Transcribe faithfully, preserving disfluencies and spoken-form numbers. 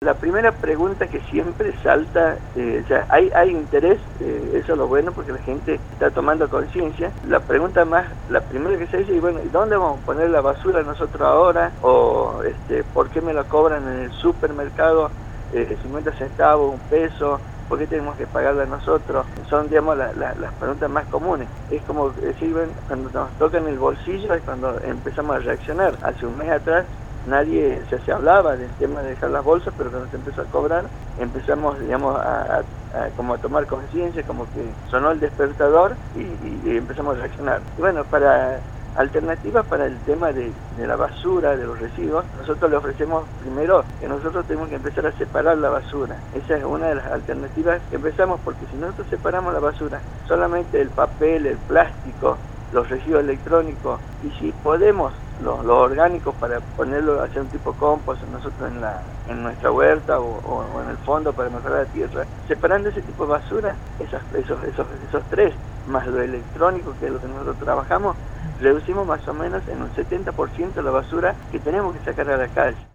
La primera pregunta que siempre salta, eh, o sea, hay, hay interés, eh, eso es lo bueno porque la gente está tomando conciencia. La pregunta más, la primera que se dice, y bueno, ¿y dónde vamos a poner la basura nosotros ahora? O, este, ¿por qué me la cobran en el supermercado eh, cincuenta centavos, un peso? ¿Por qué tenemos que pagarla nosotros? Son, digamos, la, la, las preguntas más comunes. Es como decir, bueno, cuando nos tocan el bolsillo es cuando empezamos a reaccionar. Hace un mes atrás nadie se, se hablaba del tema de dejar las bolsas, pero cuando se empezó a cobrar, empezamos, digamos, a, a, a, como a tomar conciencia, como que sonó el despertador y, y, y empezamos a reaccionar. Y bueno, para alternativas para el tema de, de la basura, de los residuos, nosotros le ofrecemos primero que nosotros tenemos que empezar a separar la basura. Esa es una de las alternativas que empezamos, porque si nosotros separamos la basura, solamente el papel, el plástico, los residuos electrónicos, y si podemos los, los orgánicos para ponerlo, hacer un tipo compost nosotros en la en nuestra huerta o, o, o en el fondo para mejorar la tierra, separando ese tipo de basura, esas, esos, esos, esos tres, más lo electrónico, que es lo que nosotros trabajamos, reducimos más o menos en un setenta por ciento la basura que tenemos que sacar a la calle.